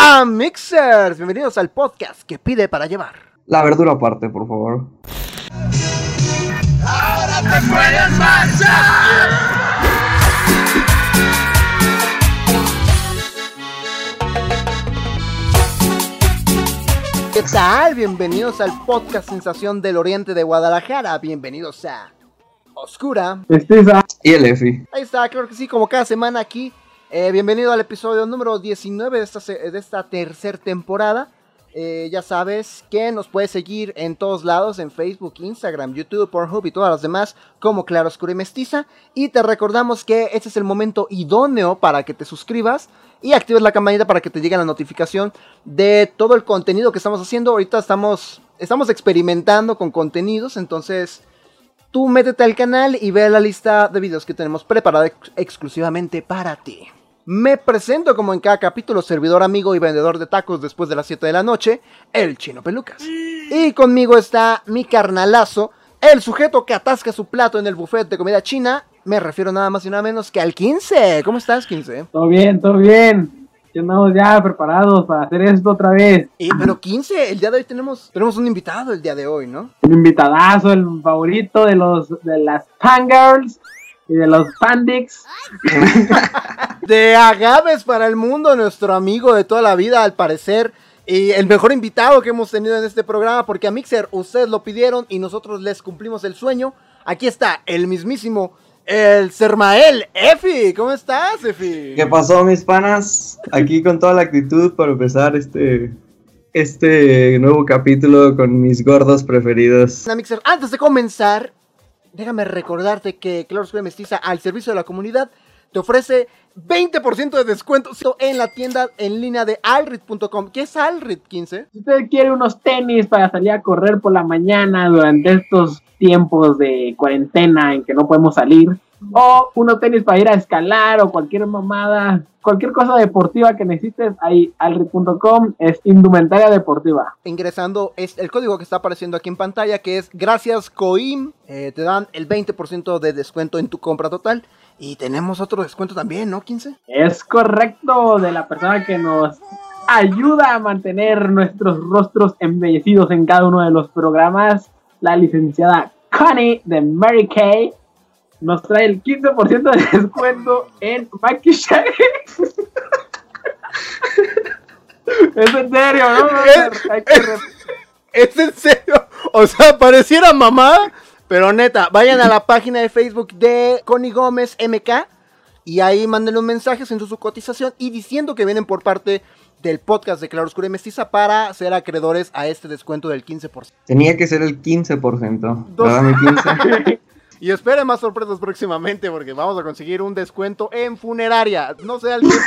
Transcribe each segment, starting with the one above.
Mixers, bienvenidos al podcast que pide para llevar. La verdura aparte, por favor. ¡Ahora te puedes marchar! ¿Qué tal? Bienvenidos al podcast Sensación del Oriente de Guadalajara. Bienvenidos a Oscura Y el Efi. Ahí está, claro que sí, como cada semana aquí. Bienvenido al episodio número 19 de esta tercera temporada. Ya sabes que nos puedes seguir en todos lados, en Facebook, Instagram, YouTube, Pornhub y todas las demás como Claro Oscura y Mestiza. Y te recordamos que este es el momento idóneo para que te suscribas y actives la campanita para que te llegue la notificación de todo el contenido que estamos haciendo. Ahorita estamos experimentando con contenidos, entonces tú métete al canal y ve la lista de videos que tenemos preparada exclusivamente para ti. Me presento como en cada capítulo, servidor, amigo y vendedor de tacos después de las 7 de la noche, el Chino Pelucas. Y conmigo está mi carnalazo, el sujeto que atasca su plato en el buffet de comida china. Me refiero nada más y nada menos que al 15. ¿Cómo estás, 15? Todo bien. Ya andamos ya preparados para hacer esto otra vez. Pero 15, el día de hoy tenemos un invitado el día de hoy, ¿no? Un invitadazo, el favorito de las fangirls y de los pandix. De agaves para el mundo, nuestro amigo de toda la vida, al parecer, y el mejor invitado que hemos tenido en este programa, porque a Mixer ustedes lo pidieron y nosotros les cumplimos el sueño. Aquí está el mismísimo, el Sermael, Efi. ¿Cómo estás, Efi? ¿Qué pasó, mis panas? Aquí con toda la actitud para empezar este nuevo capítulo con mis gordos preferidos. Mixer, antes de comenzar, déjame recordarte que Claro Oscura y Mestiza, al servicio de la comunidad, te ofrece 20% de descuento en la tienda en línea de Alrid.com. ¿Qué es Alrid, 15? Si usted quiere unos tenis para salir a correr por la mañana durante estos tiempos de cuarentena en que no podemos salir, o unos tenis para ir a escalar o cualquier mamada, cualquier cosa deportiva que necesites, ahí Alrid.com es indumentaria deportiva. Ingresando es el código que está apareciendo aquí en pantalla, que es gracias Coim, te dan el 20% de descuento en tu compra total. Y tenemos otro descuento también, ¿no, 15? Es correcto, de la persona que nos ayuda a mantener nuestros rostros embellecidos en cada uno de los programas, la licenciada Connie de Mary Kay nos trae el 15% de descuento en maquillaje. Es en serio, ¿no? ¿Es en serio? O sea, pareciera mamá, pero neta, vayan a la página de Facebook de Connie Gómez MK y ahí mándenle un mensaje haciendo su cotización y diciendo que vienen por parte del podcast de Claro Oscura y Mestiza para ser acreedores a este descuento del 15%. Tenía que ser el 15%. ¿Verdad, mi 15? Y esperen más sorpresas próximamente porque vamos a conseguir un descuento en funeraria. No sé al qué.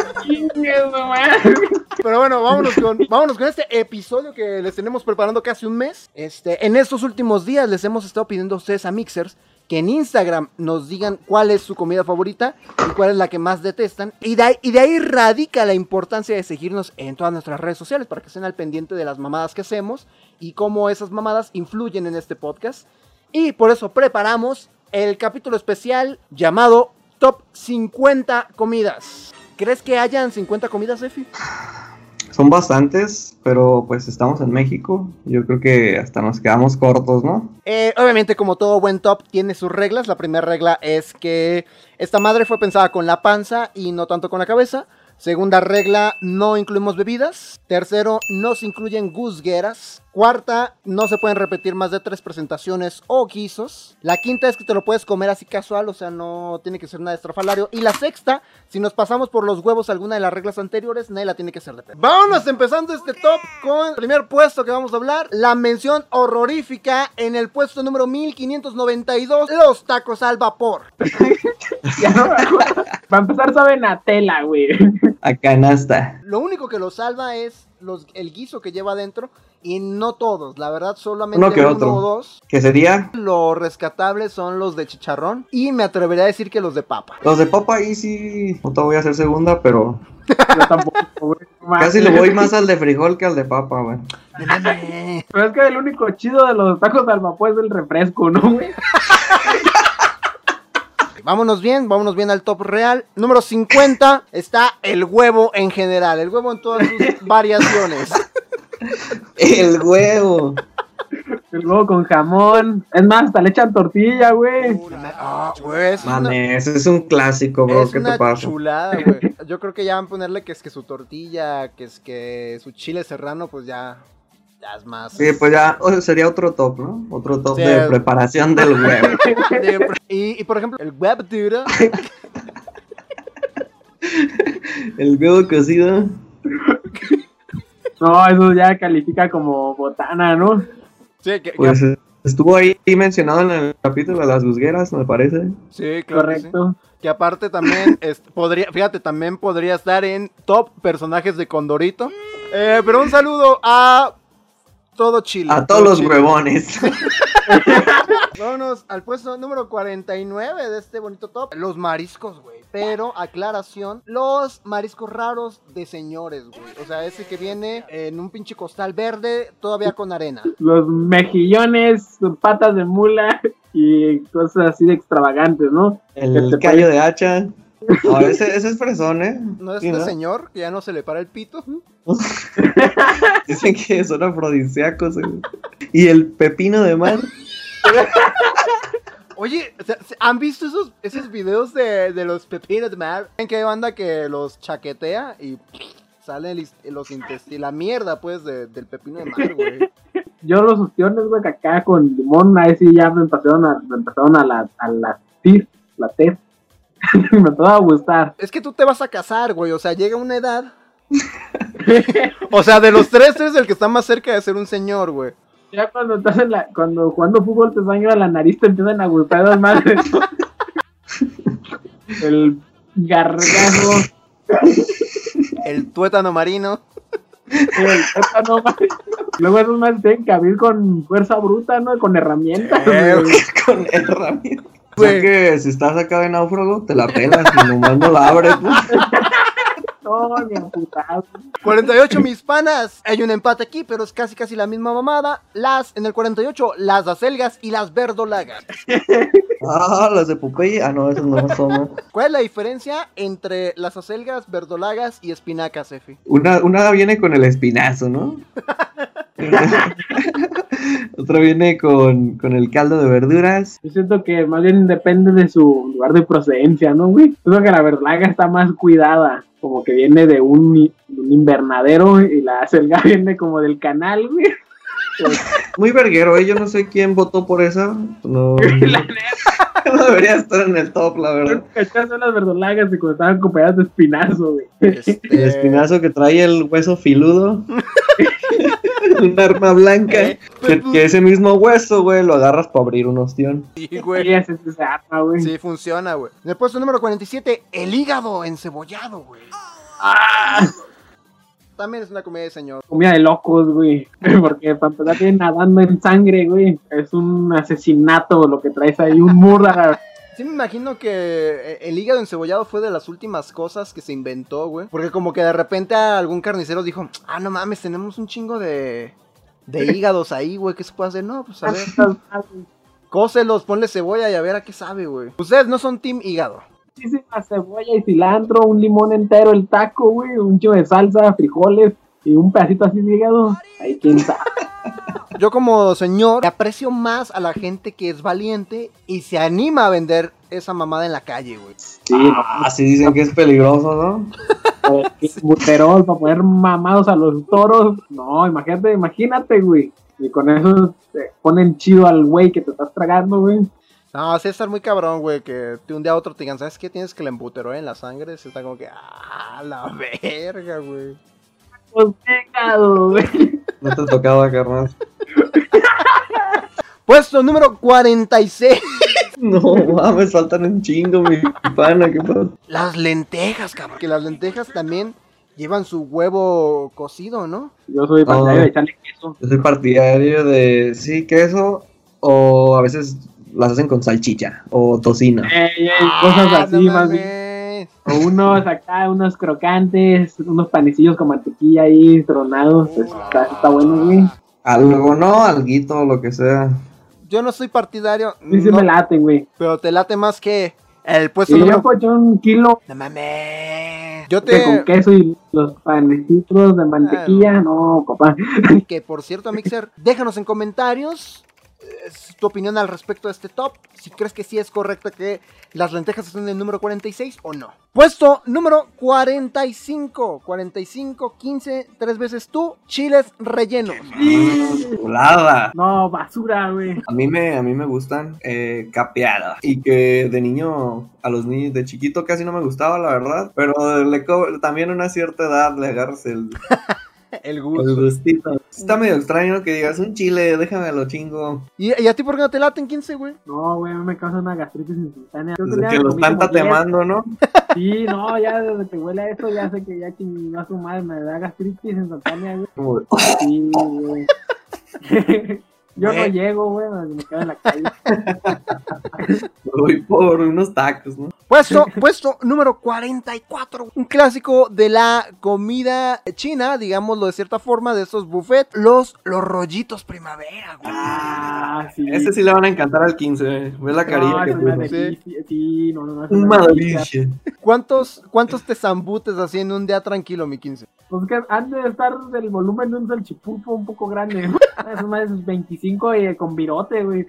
Pero bueno, vámonos con este episodio que les tenemos preparando casi un mes. En estos últimos días les hemos estado pidiendo a ustedes, a Mixers, que en Instagram nos digan cuál es su comida favorita y cuál es la que más detestan. Y de ahí radica la importancia de seguirnos en todas nuestras redes sociales para que estén al pendiente de las mamadas que hacemos y cómo esas mamadas influyen en este podcast. Y por eso preparamos el capítulo especial llamado Top 50 Comidas. ¿Crees que hayan 50 comidas, Efi? Son bastantes, pero pues estamos en México. Yo creo que hasta nos quedamos cortos, ¿no? Obviamente, como todo buen top, tiene sus reglas. La primera regla es que esta madre fue pensada con la panza y no tanto con la cabeza. Segunda regla, no incluimos bebidas. Tercero, no se incluyen guzgueras. Cuarta, no se pueden repetir más de 3 presentaciones o guisos. La quinta es que te lo puedes comer así casual, o sea, no tiene que ser nada estrafalario. Y la sexta, si nos pasamos por los huevos alguna de las reglas anteriores, nadie la tiene que hacer de pedo. Vámonos empezando este top con el primer puesto que vamos a hablar. La mención horrorífica en el puesto número 1592, los tacos al vapor. Ya no me acuerdo. Para empezar saben a tela, güey. A canasta. Lo único que lo salva es el guiso que lleva adentro. Y no todos, la verdad, solamente uno que uno otro. o dos. ¿Qué sería? Los rescatables son los de chicharrón. Y me atrevería a decir que los de papa. Los de papa ahí sí. No te voy a hacer segunda, pero Yo tampoco, güey. casi le voy más al de frijol que al de papa, güey. Pero es que el único chido de los tacos al vapor es el refresco, ¿no, güey? Vámonos bien al top real. Número 50 está el huevo en general, el huevo en todas sus variaciones. El huevo. El huevo con jamón. Es más, hasta le echan tortilla, güey. Güey, es Mames, ese es un clásico, bro. ¿Qué te pasa? Chulada, güey. Yo creo que ya van a ponerle que es que su tortilla, que es que su chile serrano, pues ya es más. Sí, pues ya sería otro top, ¿no? Otro top de preparación del huevo. Y por ejemplo, el web duro. El huevo cocido. No, eso ya califica como botana, ¿no? Sí, pues estuvo ahí mencionado en el capítulo de las gusgueras, me parece. Sí, claro. Correcto. Que aparte también también podría estar en top personajes de Condorito. Pero un saludo a todo Chile. A todos los huevones. Vámonos al puesto número 49 de este bonito top. Los mariscos, güey. Pero, aclaración, los mariscos raros de señores, güey. O sea, ese que viene en un pinche costal verde, todavía con arena. Los mejillones, patas de mula y cosas así de extravagantes, ¿no? El callo de hacha. No, ese es fresón, ¿eh? ¿No es sí, este ¿no? señor que ya no se le para el pito? Dicen que son afrodisíacos. Y el pepino de mar. Oye, ¿han visto esos videos de los pepinos de mar? ¿En qué banda que los chaquetea y salen los intestinos, la mierda, pues, del pepino de mar, güey? Yo los ostiones, güey, acá con limón, ahí sí ya me empezaron a la tez. Me empezó a gustar. Es que tú te vas a casar, güey, o sea, llega una edad. O sea, de los tres eres el que está más cerca de ser un señor, güey. Ya cuando estás cuando jugando fútbol te sangra la nariz, te empiezan a gustar las madres. El gargajo. El tuétano marino. El tuétano marino. Luego esos más tienen que abrir con fuerza bruta, ¿no? Con herramientas. Con herramientas. O sea que si estás acá de náufrago, te la pelas y nomás no la abres. No, ni amputado. 48, mis panas. Hay un empate aquí, pero es casi la misma mamada. En el 48, las acelgas y las verdolagas. Las de Popeye. No, esas no son. ¿Cuál es la diferencia entre las acelgas, verdolagas y espinacas, Efi? Una viene con el espinazo, ¿no? Otra viene con el caldo de verduras. Yo siento que más bien depende de su lugar de procedencia, ¿no, güey? Creo que la verdolaga está más cuidada, como que viene de un invernadero, y la acelga viene como del canal, güey. Muy verguero, yo no sé quién votó por esa. No, La neta. no debería estar en el top, la verdad. Estas son las verdolagas de cuando estaban acompañadas de espinazo, güey. El espinazo que trae el hueso filudo. Un arma blanca. Que ese mismo hueso, güey, lo agarras para abrir un ostión. Sí, Sí, güey. ese arma, güey. Sí, funciona, güey. En el puesto número 47, el hígado encebollado, güey. También es una comida de señor. Comida de locos, güey. Porque para empezar viene nadando en sangre, güey. Es un asesinato lo que traes ahí, un murder. Sí me imagino que el hígado encebollado fue de las últimas cosas que se inventó, güey. Porque como que de repente algún carnicero dijo, no mames, tenemos un chingo de hígados ahí, güey, ¿qué se puede hacer? No, pues a ver, cócelos, ponle cebolla y a ver a qué sabe, güey. Ustedes no son team hígado. Muchísima cebolla y cilantro, un limón entero, el taco, güey, un chingo de salsa, frijoles y un pedacito así de hígado. Ahí quién sabe. Yo como señor aprecio más a la gente que es valiente y se anima a vender esa mamada en la calle, güey. Sí, Así dicen que es peligroso, ¿no? buterol para poner mamados a los toros. No, imagínate, güey. Y con eso te ponen chido al güey que te estás tragando, güey. No, sí está muy cabrón, güey, que de un día a otro te digan, ¿sabes qué? Tienes que le embuteró en la sangre. Se está como que, la verga, güey. Pues pecado, güey. No te tocaba, carnal. Puesto número 46. No mames, faltan un chingo, mi pana, ¿qué pasa? Las lentejas, cabrón. Que las lentejas también llevan su huevo cocido, ¿no? Yo soy partidario de echarle queso. Yo soy partidario de, sí, queso, o a veces las hacen con salchicha, o tocino. Cosas así, no más bien. mames. O unos crocantes, unos panecillos con mantequilla ahí tronados. Pues, está bueno, güey. Algo, ¿no? Alguito, lo que sea. Yo no soy partidario. Sí, no, me laten, güey. pero te late más que El puesto Y número... yo pues un kilo No mames. Yo con queso y los panecitos de mantequilla, no, compa. Que por cierto, Mixer, déjanos en comentarios tu opinión al respecto de este top. Si crees que sí es correcto que las lentejas estén en el número 46 o no. Puesto número 45. 45, 15, 3 veces tú. Chiles rellenos. Chulada. No, basura, güey. A mí me gustan capeadas. Y que de niño, a los niños, de chiquito casi no me gustaba, la verdad. Pero también a una cierta edad le agarras el gustito. Está medio extraño que digas un chile, déjame lo chingo. ¿Y a ti por qué no te laten 15, güey? No, güey, a mí me causa una gastritis instantánea. Desde que lo están tatemando, ¿no? Sí, no, ya desde que huele a eso, ya sé que ya chingó a su madre, me da gastritis instantánea, güey. Como de- Sí, güey. Yo no llego, güey, me quedo en la calle. Voy por unos tacos, ¿no? Puesto número 44. Un clásico de la comida china, digámoslo de cierta forma, de esos buffets. Los rollitos primavera, güey. Ah, sí. Ese sí le van a encantar al 15, Ves la carilla No, que es una puso. delicia. Sí, no. Es Un una delicia. maravilla. ¿Cuántos te zambutes así en un día tranquilo, mi 15? Pues que han de estar del volumen de un salchipulpo un poco grande. Es más de 25 y con virote, güey.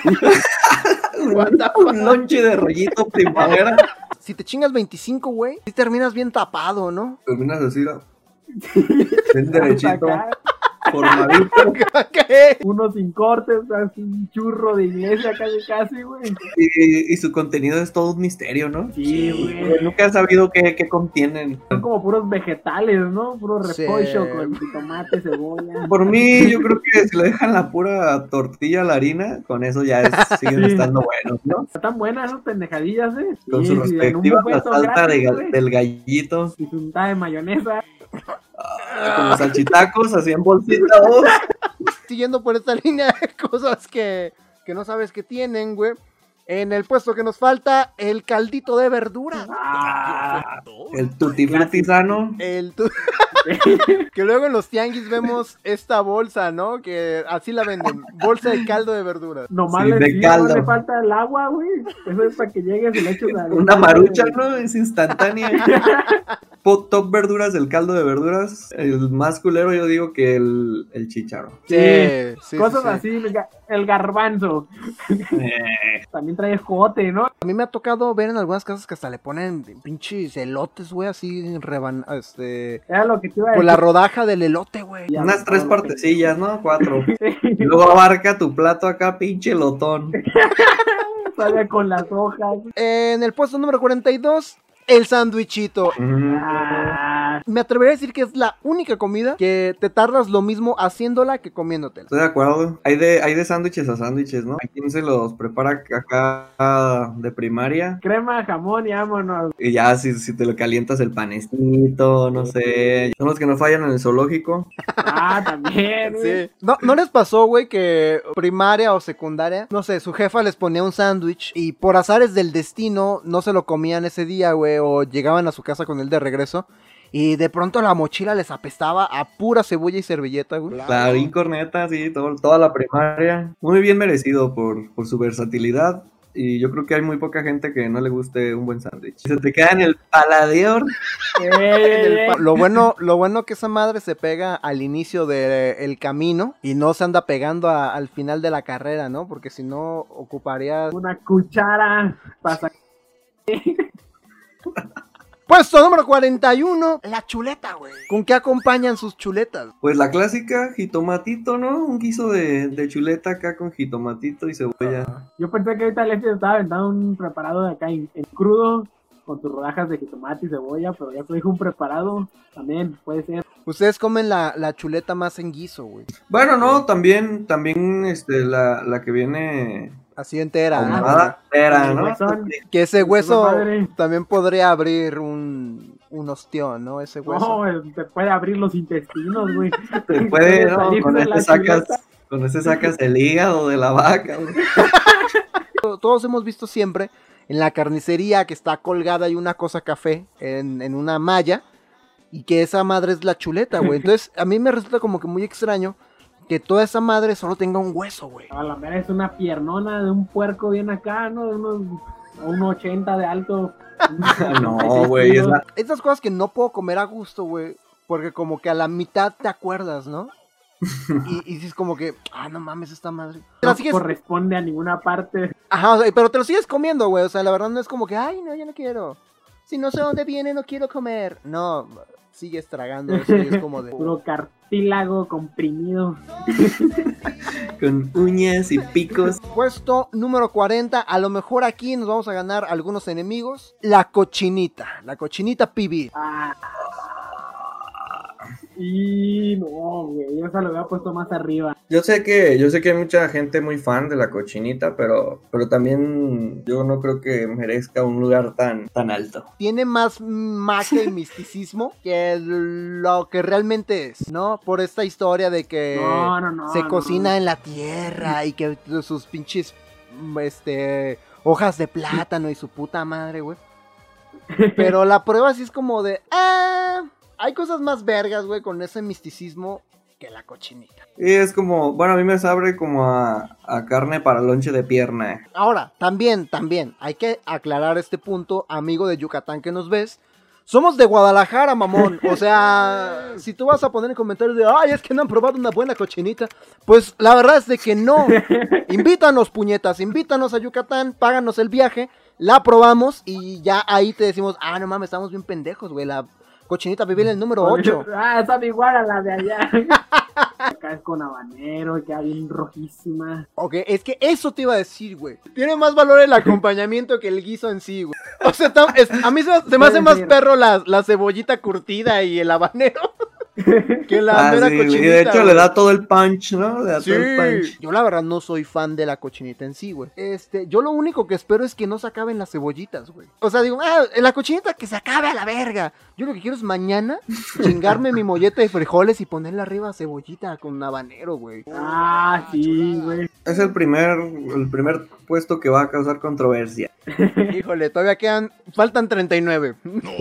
Un lonche de rollito primavera. Si te chingas 25, güey, sí terminas bien tapado, ¿no? Terminas así, ¿no? Bien derechito, Acá, formadito. ¿Qué? uno sin cortes, así un churro de iglesia casi, güey. Y su contenido es todo un misterio, ¿no? Sí, güey. Nunca he sabido qué contienen. Son como puros vegetales, ¿no? Puro Sí. repollo con tomate, cebolla. Por mí, yo creo que si le dejan la pura tortilla a la harina, con eso ya siguen Sí. estando buenos, ¿no? Están buenas esas pendejadillas, ¿eh? Con Sí, su sí, en un respectiva buffet son salsa gratis, güey. del gallito, Y su untada de mayonesa. con los salchitacos así en bolsita. ¡Oh! Siguiendo por esta línea de cosas que no sabes que tienen, güey. En el puesto que nos falta, el caldito de verdura. Ah, El tutti frutti sano. Que luego en los tianguis vemos esta bolsa, ¿no? Que así la venden. Bolsa de caldo de verduras. nomás Sí, le, de sí, caldo. nomás le falta el agua, güey. Eso es para que llegues y le eches a Una marucha, ¿no? Es instantánea. Top verduras del caldo de verduras. El más culero yo digo que el chícharo. Sí, Cosas sí. así, el garbanzo. También trae jote, ¿no? A mí me ha tocado ver en algunas casas que hasta le ponen pinches elotes, güey, así Era lo que te iba a por decir. la rodaja del elote, güey. Ya, Unas 3 no, partecillas, ¿no? 4. Y luego abarca tu plato acá, pinche lotón. Sale con las hojas. En el puesto número 42, el sándwichito. Ah, Me atrevería a decir que es la única comida que te tardas lo mismo haciéndola que comiéndotela. Estoy de acuerdo. Hay de sándwiches a sándwiches, ¿no? Hay quien se los prepara acá de primaria. crema, jamón y vámonos. Y ya si te lo calientas el panecito, no sé. Son los que no fallan en el zoológico. Ah, también, güey. ¿No les pasó, güey, que primaria o secundaria, no sé, su jefa les ponía un sándwich y por azares del destino no se lo comían ese día, güey, o llegaban a su casa con él de regreso y de pronto la mochila les apestaba a pura cebolla y servilleta, güey? Clarín, corneta, sí, toda la primaria. Muy bien merecido por su versatilidad. Y yo creo que hay muy poca gente que no le guste un buen sándwich. Se te queda en el palador. Lo bueno que esa madre se pega al inicio del camino y no se anda pegando al final de la carrera, ¿no? Porque si no ocuparías... Una cuchara para sacar. Puesto número 41, la chuleta, güey. ¿Con qué acompañan sus chuletas? Pues la clásica, jitomatito, ¿no? Un guiso de chuleta acá con jitomatito y cebolla. Yo pensé que ahorita Leslie estaba aventando un preparado de acá en crudo, con tus rodajas de jitomate y cebolla, pero ya te dijo un preparado, también puede ser. Ustedes comen la chuleta más en guiso, güey. Bueno, no, también la que viene Así entera. ¿no? ahumada, entera, El ¿no? huesón. Que ese hueso madre. también podría abrir un ostión, ¿no? Ese hueso. No, te puede abrir los intestinos, güey. Te puede, ¿no? salir Con de este la chuleta. con ese sacas el hígado de la vaca, güey. Todos hemos visto siempre en la carnicería que está colgada y una cosa café en una malla y que esa madre es la chuleta, güey. Entonces a mí me resulta como que muy extraño que toda esa madre solo tenga un hueso, güey. A la mera es una piernona de un puerco bien acá, ¿no? De unos un 80 de alto. No, güey, es la... Estas cosas que no puedo comer a gusto, güey, porque como que a la mitad te acuerdas, ¿no? Y dices como que, no mames, esta madre. No corresponde a ninguna parte. Ajá, o sea, pero te lo sigues comiendo, güey, o sea, la verdad no es como que, ay, no, yo no quiero. Si no sé dónde viene, no quiero comer. No, sigues tragando eso y es como de... Puro cartílago comprimido. Con uñas y picos. Puesto número 40, a lo mejor aquí nos vamos a ganar algunos enemigos. La cochinita pibil. Y no, güey, yo se lo había puesto más arriba. Yo sé que hay mucha gente muy fan de la cochinita, pero también yo no creo que merezca un lugar tan alto. Tiene más magia y misticismo que lo que realmente es, ¿no? Por esta historia de que se cocina en la tierra y que sus pinches hojas de plátano y su puta madre, güey. Pero la prueba sí es como de... hay cosas más vergas, güey, con ese misticismo que la cochinita. Y es como, bueno, a mí me sabe como a carne para lonche de pierna. Ahora, también, hay que aclarar este punto, amigo de Yucatán que nos ves. Somos de Guadalajara, mamón. O sea, si tú vas a poner en comentarios de, es que no han probado una buena cochinita, pues la verdad es de que no. Invítanos, puñetas, invítanos a Yucatán, páganos el viaje, la probamos y ya ahí te decimos, no mames, estamos bien pendejos, güey, la cochinita pibil el número 8. Está igual a la de allá. Acá es con habanero, queda bien rojísima. Ok, es que eso te iba a decir, güey. Tiene más valor el acompañamiento que el guiso en sí, güey. O sea, a mí se me hace más perro la cebollita curtida y el habanero que la mera cochinita. Y de hecho, güey, le da todo el punch, ¿no? Le da todo el punch. Yo la verdad no soy fan de la cochinita en sí, güey. Yo lo único que espero es que no se acaben las cebollitas, güey. O sea, digo, la cochinita que se acabe a la verga. Yo lo que quiero es mañana chingarme mi molleta de frijoles y ponerle arriba cebollita con habanero, güey. Sí, güey. Es el primer puesto que va a causar controversia. Híjole, faltan 39.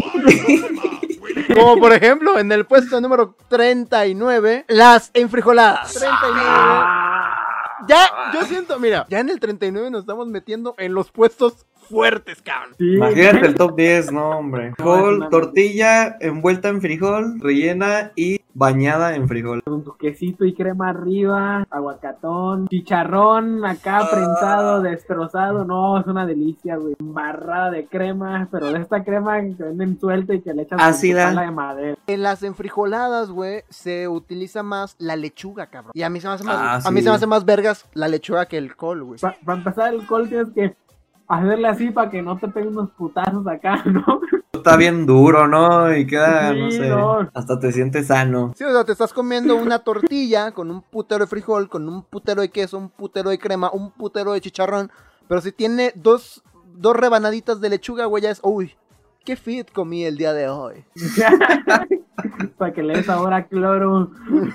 Como por ejemplo, en el puesto número 39, las enfrijoladas. 39. Ya, yo siento, mira, ya en el 39 nos estamos metiendo en los puestos fuertes, cabrón. Sí. Imagínate el top 10, no, hombre. Frijol, tortilla envuelta en frijol, rellena y bañada en frijol. Con tu quesito y crema arriba, aguacatón, chicharrón acá prensado, destrozado. No, es una delicia, güey. Embarrada de crema, pero de esta crema que venden suelta y que le echas ácida, con tu pala de madera. En las enfrijoladas, güey, se utiliza más la lechuga, cabrón. Y a mí se me hace más, se me hace más vergas la lechuga que el col, güey. Para empezar, el col tienes que hacerle así para que no te peguen unos putazos acá, ¿no? Está bien duro, ¿no? Y queda, no sé, hasta te sientes sano. Sí, o sea, te estás comiendo una tortilla con un putero de frijol, con un putero de queso, un putero de crema, un putero de chicharrón. Pero si tiene dos rebanaditas de lechuga, güey, ya es, uy, qué fit comí el día de hoy. Para que le des sabor a cloro.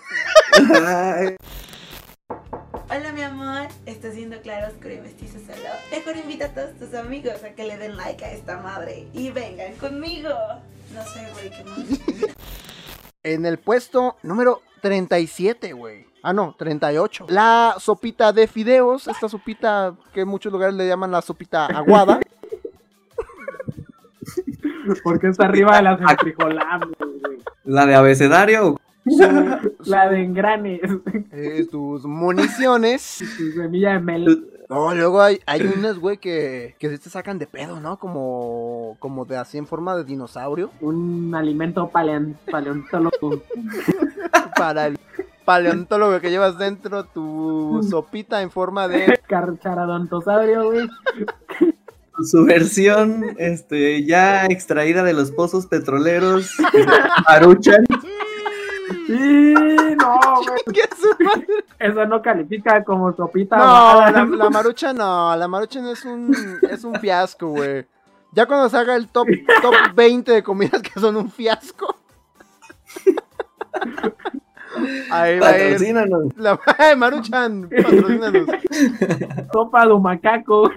Hola mi amor, está siendo claro, oscuro y mestizo solo. Mejor invita a todos tus amigos a que le den like a esta madre y vengan conmigo. No sé, güey, qué más. En el puesto número 37, güey. 38. La sopita de fideos, esta sopita que en muchos lugares le llaman la sopita aguada. Porque está arriba de las enfrijoladas, güey. ¿La de abecedario? La de engranes. Tus municiones. Tu semilla de mel. No, luego hay unas, güey, que se te sacan de pedo, ¿no? Como de así en forma de dinosaurio. Un alimento paleontólogo. Para el paleontólogo que llevas dentro, tu sopita en forma de carcharadontosaurio, güey. Su versión ya extraída de los pozos petroleros, Maruchan. Sí, no, güey. Eso no califica como sopita. No, la Maruchan no. La Maruchan es un fiasco, güey. Ya cuando se haga el top 20 de comidas que son un fiasco. Ahí va. Patrocínanos. Maruchan, patrocínanos. Sopa de macaco.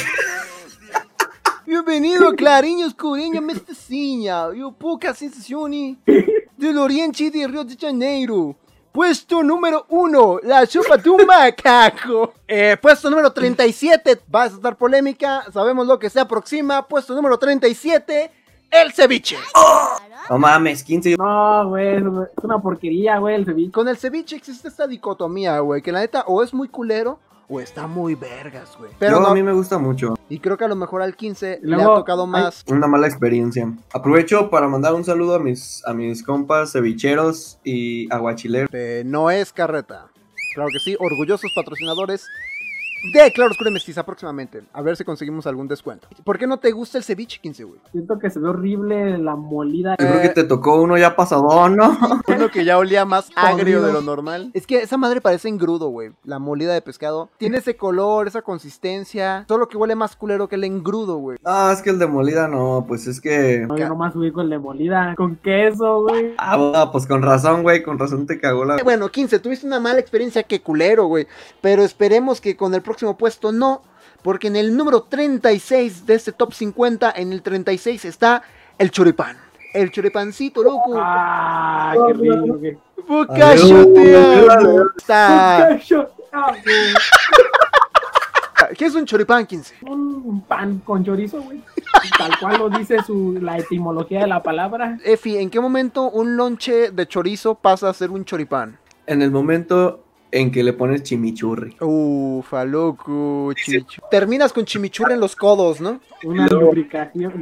Bem-vindo, Clarinho Escurinha Mestecinha e o pouca sensazione do Oriente de Rio de Janeiro. Puesto número 1, la sopa de un macaco. Puesto número 37, va a estar polémica, sabemos lo que se aproxima. Puesto número 37, el ceviche. No mames, 15. No, güey, es una porquería, güey, el ceviche. Con el ceviche existe esta dicotomía, güey, que la neta o es muy culero o está muy vergas, güey. Pero Yo, no, a mí me gusta mucho. y creo que a lo mejor al 15 le Luego, ha tocado más. Una mala experiencia. Aprovecho para mandar un saludo a mis compas cevicheros y aguachileros. No es carreta. Claro que sí, orgullosos patrocinadores de Claro Oscuro y Mestiza próximamente. A ver si conseguimos algún descuento. ¿Por qué no te gusta el ceviche, 15, güey? Siento que se ve horrible la molida. Yo creo que te tocó uno ya pasadón, ¿no? Uno que ya olía más agrio Jodido. de lo normal. Es que esa madre parece engrudo, güey. La molida de pescado. Tiene ese color, esa consistencia. Solo que huele más culero que el engrudo, güey. Ah, es que el de molida no, pues es que... No, yo nomás ubico el de molida con queso, güey. Ah, pues con razón, güey, con razón te cagó la... Bueno, 15, tuviste una mala experiencia, que culero, güey. Pero esperemos que con el próximo puesto no. Porque en el número 36 de este top 50, en el 36 está el choripán. El choripancito, loco. Ah, qué rico, güey. Bocacho, te amo. Está... Ah, güey. ¿Qué es un choripán, 15? Un pan con chorizo, güey. Tal cual lo dice la etimología de la palabra. Efi, ¿en qué momento un lonche de chorizo pasa a ser un choripán? En el momento en que le pones chimichurri. Ufa, loco, chimichurri. Terminas con chimichurri en los codos, ¿no? Una lubricación.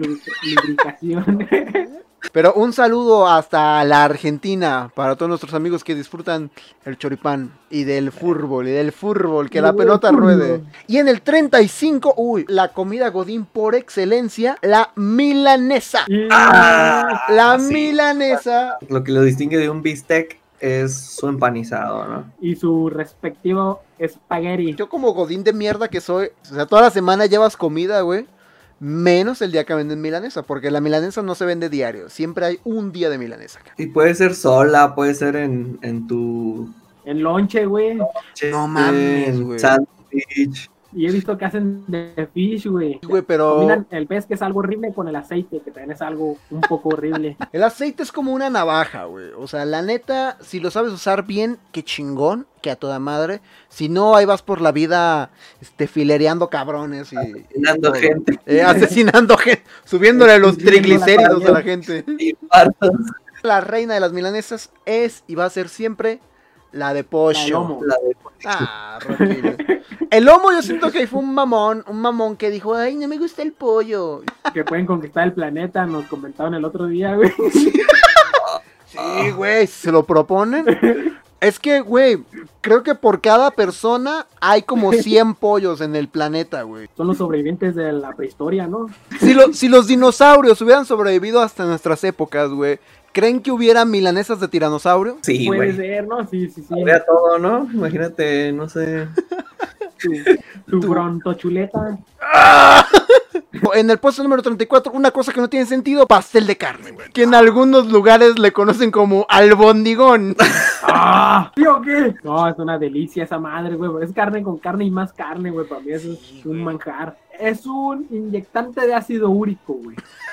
Pero un saludo hasta la Argentina para todos nuestros amigos que disfrutan el choripán y del fútbol, que la pelota ruede. Y en el 35, la comida godín por excelencia, la milanesa. La sí. milanesa. Lo que lo distingue de un bistec es su empanizado, ¿no? Y su respectivo espagueti. Yo como godín de mierda que soy, o sea, toda la semana llevas comida, güey. Menos el día que venden milanesa, porque la milanesa no se vende diario. Siempre hay un día de milanesa acá. Y puede ser sola, puede ser en tu... En lonche, güey. No mames, en güey. sándwich. Y he visto que hacen de fish, güey. Güey, pero Combinan el pez, que es algo horrible, con el aceite, que también es algo un poco horrible. el aceite es como una navaja, güey. O sea, la neta, si lo sabes usar bien, qué chingón, que a toda madre. Si no, ahí vas por la vida filereando cabrones y Asesinando gente. asesinando gente, subiéndole los triglicéridos a la gente. Y partos. La reina de las milanesas es y va a ser siempre la de pollo. lomo. La de... Ah, Roquillo. El lomo yo siento que fue un mamón que dijo, ay, no me gusta el pollo. Que pueden conquistar el planeta, nos comentaron el otro día, güey. Sí, güey, si se lo proponen. Es que, güey, creo que por cada persona hay como 100 pollos en el planeta, güey. Son los sobrevivientes de la prehistoria, ¿no? Si los dinosaurios hubieran sobrevivido hasta nuestras épocas, güey, ¿creen que hubiera milanesas de tiranosaurio? Sí, Puede güey. ser, ¿no? Sí. Habría todo, ¿no? Imagínate, no sé. Tu brontochuleta. En el puesto número 34, una cosa que no tiene sentido, pastel de carne, güey. Que en algunos lugares le conocen como albondigón. ¡Ah! ¿Sí o qué? No, es una delicia esa madre, güey. Es carne con carne y más carne, güey. Para mí eso es un manjar. Es un inyectante de ácido úrico, güey.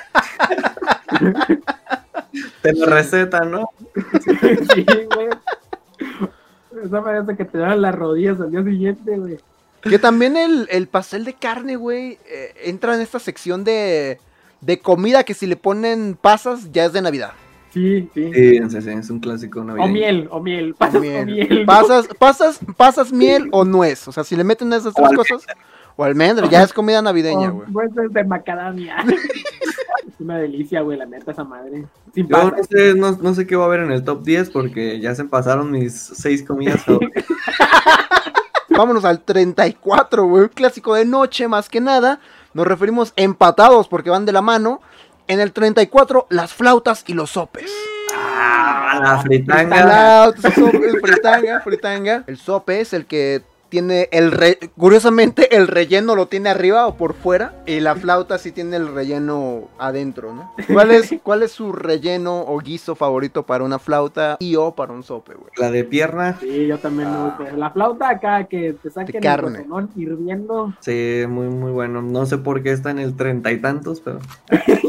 Te lo recetan, ¿no? Sí, güey. Esa parece que te dan las rodillas al día siguiente, güey. Que también el pastel de carne, güey, entra en esta sección de comida que si le ponen pasas ya es de Navidad. Sí. Sí, es un clásico navideño. O miel. Pasas Miel. o miel. Pasas miel o nuez. O sea, si le meten esas tres cosas, o almendra, ya es comida navideña, güey. Pues es de macadamia. Es una delicia, güey, la neta, esa madre. Sin Yo pasas. no sé qué va a haber en el top 10 porque ya se pasaron mis 6 comidas favoritas. Vámonos al 34, güey. Un clásico de noche, más que nada. Nos referimos empatados porque van de la mano. En el 34, las flautas y los sopes. La fritanga. Fritanga. El sope es el que tiene curiosamente el relleno lo tiene arriba o por fuera y la flauta sí tiene el relleno adentro, ¿no? ¿Cuál es su relleno o guiso favorito para una flauta y o para un sope, güey? La de pierna. Sí, yo también me gusta. La flauta acá que te saquen De carne. el cotonón hirviendo. Sí, muy, muy bueno. No sé por qué está en el 30 y tantos, pero...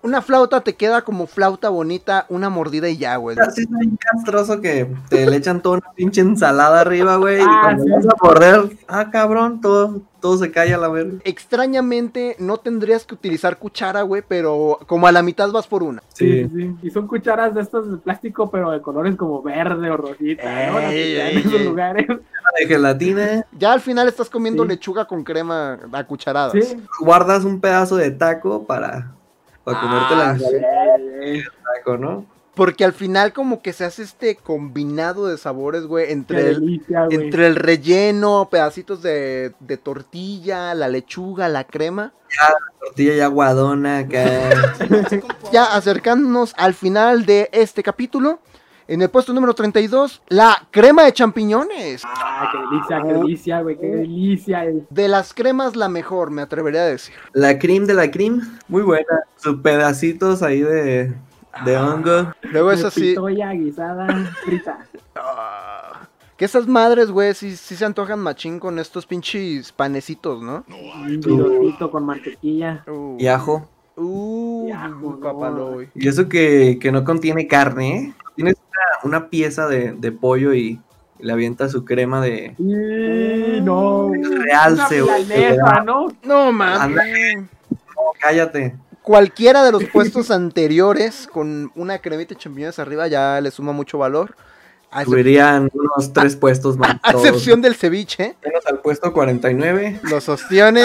Una flauta te queda como flauta bonita, una mordida y ya, güey. Así es bien castroso que te le echan toda una pinche ensalada arriba, güey. Y Ah, cuando sí. vas a morder, cabrón, todo se cae a la verga. Extrañamente no tendrías que utilizar cuchara, güey, pero como a la mitad vas por una. Sí, sí, sí. Y son cucharas de estas de plástico, pero de colores como verde o rosita, ¿no? Las que dan en esos lugares. De gelatina, Ya al final estás comiendo Sí. lechuga con crema a cucharadas. Sí. guardas un pedazo de taco para comerte la sí. ensalada de taco, ¿no? Porque al final como que se hace este combinado de sabores, güey, Qué entre el, delicia, güey. entre el relleno, pedacitos de tortilla, la lechuga, la crema. Tortilla ya aguadona acá. Ya acercándonos al final de este capítulo, en el puesto número 32, la crema de champiñones. Ah, qué delicia, güey, qué delicia. De las cremas la mejor, me atrevería a decir. La cream de la cream, muy buena. Sus pedacitos ahí de hongo. Luego es De así. pitoya guisada, frita. Que esas madres, güey, sí se antojan machín con estos pinches panecitos, ¿no? Un bidotito con mantequilla. Y ajo. Uh, Y ajo, no. papaloy. Y eso que no contiene carne, ¿eh? Tienes una pieza de pollo y le avienta su crema de Y no. realce, Una güey. milanesa, ¿no? No, mames. Ándale. No, cállate. Cualquiera de los puestos anteriores con una cremita de champiñones arriba ya le suma mucho valor. A, Subirían unos 3 puestos más. a todos. excepción del ceviche, Menos al puesto 49. los ostiones.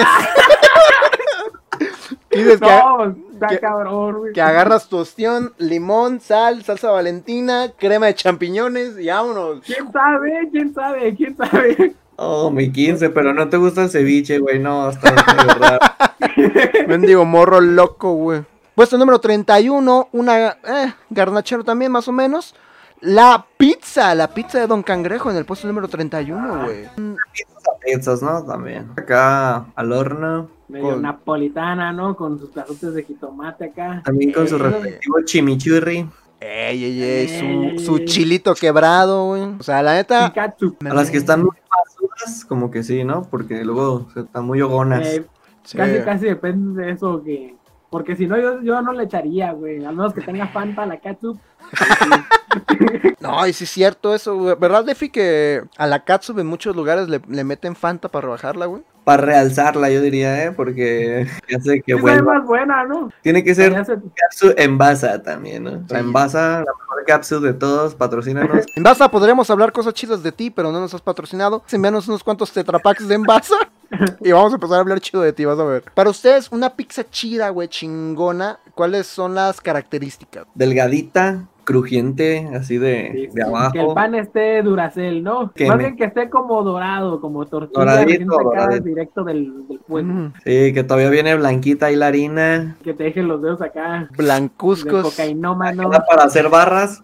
Dices No, está que- cabrón, güey. que agarras tu ostión, limón, sal, salsa valentina, crema de champiñones y vámonos. ¿Quién sabe? ¿Quién sabe? ¿Quién sabe? Oh, mi 15, pero no te gusta el ceviche, güey. No, está medio raro. Mendigo morro loco, güey. Puesto número 31, una garnachero también, más o menos. La pizza de Don Cangrejo en el puesto número 31, güey. Pizzas, ¿no? También. Acá al horno. Medio Con- napolitana, ¿no? Con sus pedazotes de jitomate acá. También con su respectivo chimichurri. Su chilito quebrado, güey. O sea, la neta. Y ketchup. A las que están muy basuras, como que sí, ¿no? Porque luego están muy hogonas. Sí. Casi depende de eso que... Porque si no, yo no le echaría, güey. Al menos que tenga Fanta la ketchup. No, y sí es cierto eso, güey. ¿Verdad, Defi, que a la catsup en muchos lugares le meten Fanta para rebajarla, güey? Para realzarla, yo diría, ¿eh? Porque hace que Sí sabe vuelva. más buena, ¿no? Tiene que ser Ya se- capsule envasa también, ¿no? O sea, Sí. envasa, la mejor capsule de todos, patrocínanos. En Baza podremos hablar cosas chidas de ti, pero no nos has patrocinado. Envíanos unos cuantos tetrapacks de Envasa y vamos a empezar a hablar chido de ti, vas a ver. Para ustedes, una pizza chida, güey, chingona, ¿cuáles son las características? Delgadita, crujiente, así de sí, de abajo. Que el pan esté duracel, ¿no? Que Más me- bien que esté como dorado, como tortilla Doradito, recién sacada doradito. directo del fuego. Mm, Sí, que todavía viene blanquita y la harina. Que te dejen los dedos acá. De blancuzcos. cocainómano. Queda para hacer barras.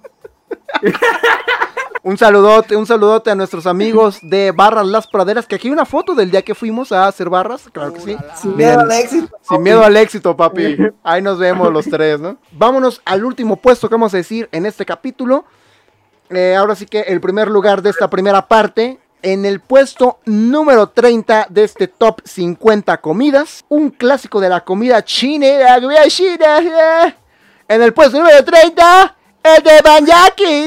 Un saludote a nuestros amigos de Barras Las Praderas, que aquí hay una foto del día que fuimos a hacer barras, claro que sí. Sin Bien. miedo al éxito. Sin miedo al éxito, papi. Ahí nos vemos los tres, ¿no? Vámonos al último puesto que vamos a decir en este capítulo. Ahora sí que el primer lugar de esta primera parte. En el puesto número 30 de este top 50 comidas. Un clásico de la comida china. La comida china. En el puesto número 30. El teppanyaki.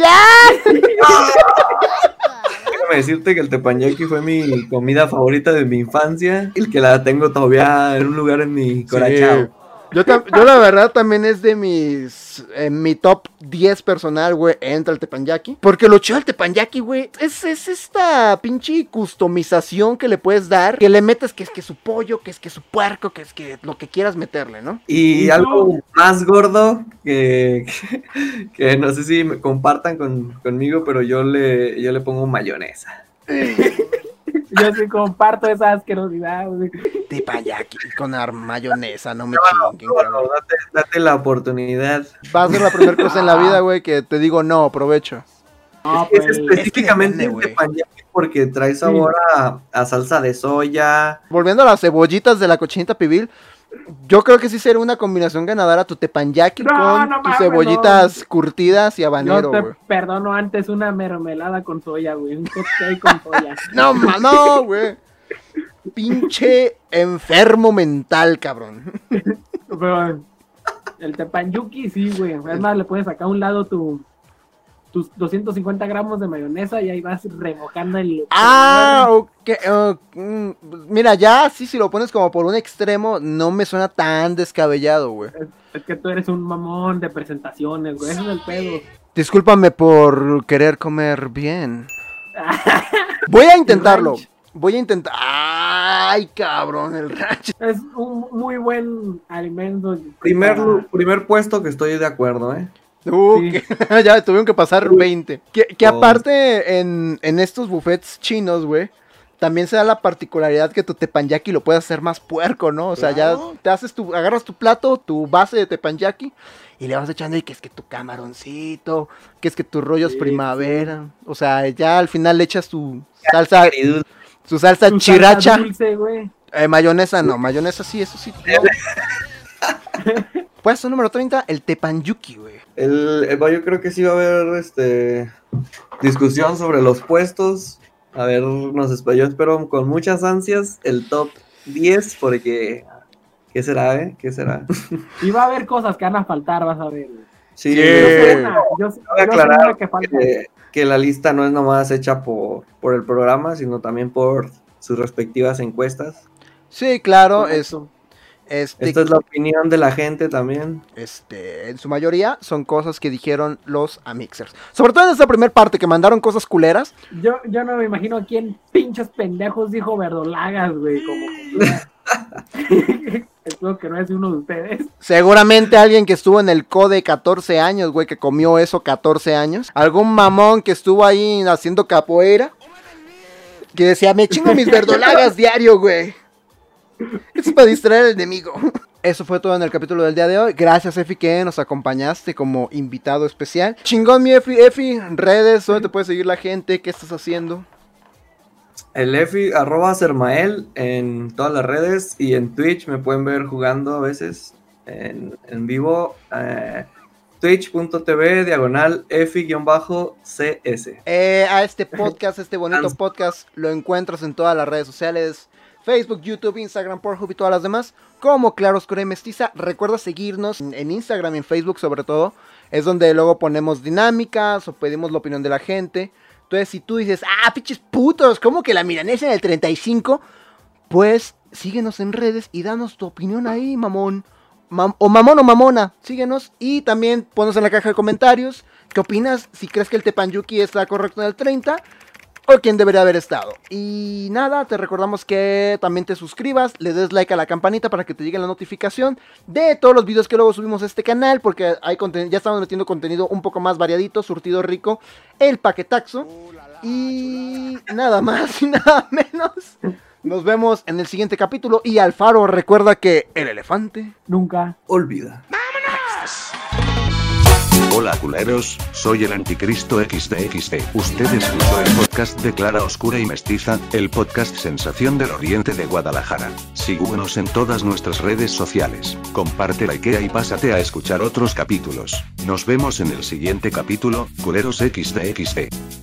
Déjame decirte que el teppanyaki fue mi comida favorita de mi infancia. El que la tengo todavía en un lugar en mi corazón. Yo la verdad también es de en mi top 10 personal, güey, entra el teppanyaki. Porque lo chido del teppanyaki, güey, es esta pinche customización que le puedes dar. Que le metes que es que su pollo, que es que su puerco, que es que lo que quieras meterle, ¿no? Y algo más gordo que no sé si me compartan conmigo, pero yo le pongo mayonesa. Yo sí comparto esa asquerosidad, güey. Teppanyaki con mayonesa, no me chinguen, No, cabrón. date la oportunidad. Va a ser la primera cosa en la vida, güey, que te digo no, aprovecho. No, Es pues, específicamente depende, el güey. teppanyaki porque trae sabor a salsa de soya. Volviendo a las cebollitas de la cochinita pibil, yo creo que sí sería una combinación ganadora tu teppanyaki No, con no tus mames, cebollitas curtidas y habanero, yo te güey. perdono antes una mermelada con soya, güey. Un hot cake con soya. No, güey. Pinche enfermo mental, cabrón. Pero El Tepanyaki, sí, güey. Es más, le puedes sacar a un lado tus 250 gramos de mayonesa y ahí vas remojando el... Ok. Mira, ya sí, si lo pones como por un extremo, no me suena tan descabellado, güey. Es que tú eres un mamón de presentaciones, güey. Ese es el pedo. Discúlpame por querer comer bien. Voy a intentarlo. Voy a intentar. Ay, cabrón, el ranch. Es un muy buen alimento. Primer puesto que estoy de acuerdo, ¿eh? Sí. Ya tuvieron que pasar 20. Que aparte en estos buffets chinos, güey, también se da la particularidad que tu teppanyaki lo puedes hacer más puerco, ¿no? O sea, Claro. ya te haces agarras tu plato, tu base de teppanyaki y le vas echando y que es que tu camaroncito, que es que tus rollos Sí, primavera. O sea, ya al final le echas tu salsa, Querido. su salsa Tu chiracha. salsa dulce, güey. Mayonesa no, mayonesa sí, eso sí. No. Puesto número 30, el teppanyaki, güey. Yo creo que sí va a haber discusión sobre los puestos. A ver, yo espero con muchas ansias el top 10 porque ¿qué será, ¿Qué será? Y va a haber cosas que van a faltar, vas a ver, güey. Sí. Sí, Yo voy a sé aclarar una que falta. que la lista no es nomás hecha por el programa, sino también por sus respectivas encuestas. Sí, claro, Correcto. Esta es la opinión de la gente también. en su mayoría son cosas que dijeron los Amixers. Sobre todo en esta primera parte que mandaron cosas culeras. Yo no me imagino quién pinches pendejos dijo verdolagas, güey, como... Espero que no es uno de ustedes. Seguramente alguien que estuvo en el CODE 14 años, güey, que comió eso 14 años. Algún mamón que estuvo ahí haciendo capoeira. Que decía, me chingo mis verdolagas diario, güey. Eso es para distraer al enemigo. Eso fue todo en el capítulo del día de hoy. Gracias, Efi, que nos acompañaste como invitado especial. Chingón, mi Efi. Efi, redes, ¿dónde te puede seguir la gente? ¿Qué estás haciendo? El Efi, @Sermael en todas las redes y en Twitch me pueden ver jugando a veces en vivo. Twitch.tv/Efi_CS. A este podcast, este bonito podcast, lo encuentras en todas las redes sociales. Facebook, YouTube, Instagram, Pornhub y todas las demás, como Claroscuro y Mestiza. Recuerda seguirnos en Instagram y en Facebook sobre todo. Es donde luego ponemos dinámicas o pedimos la opinión de la gente. Entonces, si tú dices, pinches putos, ¿cómo que la milanesa en el 35? Pues síguenos en redes y danos tu opinión ahí, mamón. O mamón o mamona, síguenos. Y también ponnos en la caja de comentarios qué opinas, si crees que el teppanyaki está correcto en el 30 o quién debería haber estado. Y nada, te recordamos que también te suscribas, le des like a la campanita para que te llegue la notificación de todos los videos que luego subimos a este canal, porque hay ya estamos metiendo contenido un poco más variadito, surtido rico, el paquetaxo. Y nada más y nada menos. Nos vemos en el siguiente capítulo. Y Alfaro, recuerda que el elefante Nunca. Olvida. Hola culeros, soy el Anticristo XDXD. Usted escuchó el podcast de Clara Oscura y Mestiza, el podcast sensación del oriente de Guadalajara. Síguenos en todas nuestras redes sociales, comparte la IKEA y pásate a escuchar otros capítulos. Nos vemos en el siguiente capítulo, culeros XDXD.